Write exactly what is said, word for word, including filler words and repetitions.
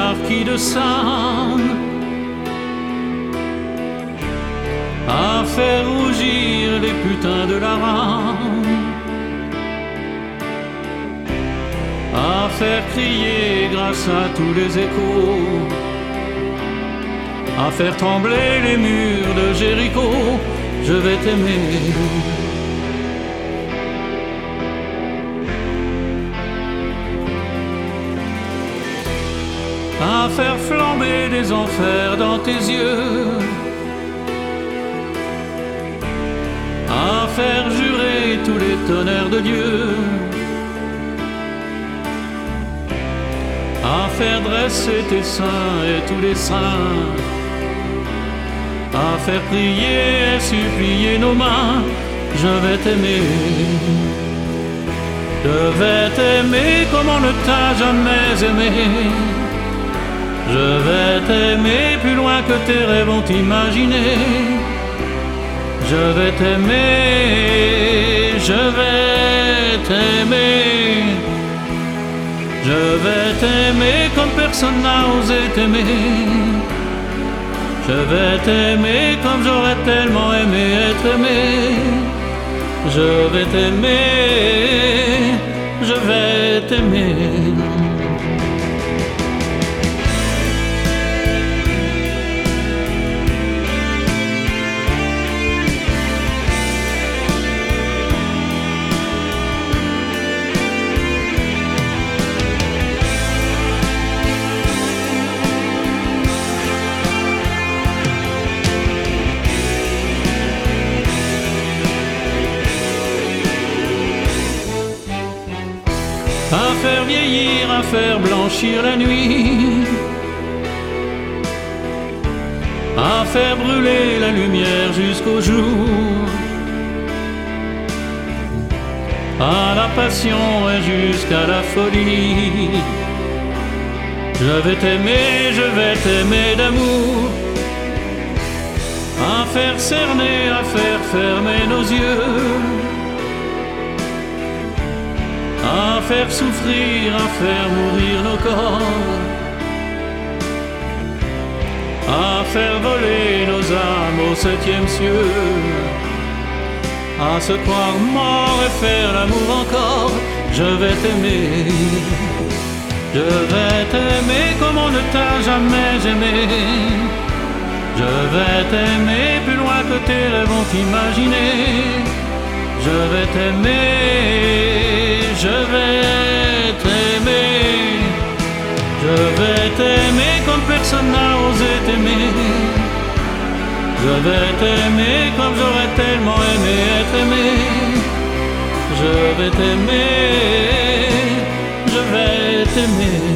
marquis de Sade, à faire rougir les putains de la rame, à faire crier grâce à tous les échos, à faire trembler les murs de Jéricho. Je vais t'aimer. À faire flamber des enfers dans tes yeux, à faire jurer tous les tonnerres de Dieu, à faire dresser tes seins et tous les saints, à faire prier et supplier nos mains. Je vais t'aimer. Je vais t'aimer comme on ne t'a jamais aimé. Je vais t'aimer plus loin que tes rêves ont imaginé. Je vais t'aimer, je vais t'aimer. Je vais t'aimer comme personne n'a osé t'aimer. Je vais t'aimer comme j'aurais tellement aimé être aimé. Je vais t'aimer, je vais t'aimer. À faire vieillir, à faire blanchir la nuit, à faire brûler la lumière jusqu'au jour, à la passion et jusqu'à la folie. Je vais t'aimer, je vais t'aimer d'amour, à faire cerner, à faire fermer nos yeux, à faire souffrir, à faire mourir nos corps, à faire voler nos âmes au septième cieux, à se croire mort et faire l'amour encore. Je vais t'aimer, je vais t'aimer comme on ne t'a jamais aimé. Je vais t'aimer plus loin que tes rêves ont imaginé. Je vais t'aimer, je vais t'aimer. Je vais t'aimer comme personne n'a osé t'aimer. Je vais t'aimer comme j'aurais tellement aimé être aimé. Je vais t'aimer, je vais t'aimer.